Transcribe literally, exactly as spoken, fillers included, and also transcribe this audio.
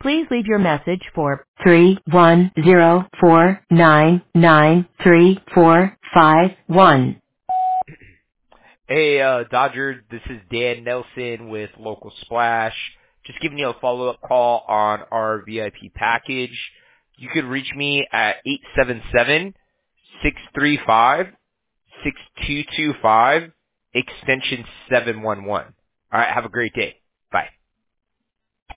Please leave your message for three one zero four nine nine three four five one. Hey, uh, Dodger, this is Dan Nelson with Local Splash. Just giving you a follow-up call on our V I P package. You could reach me at eight seven seven, six three five, six two two five, extension seven one one. All right, have a great day. Bye.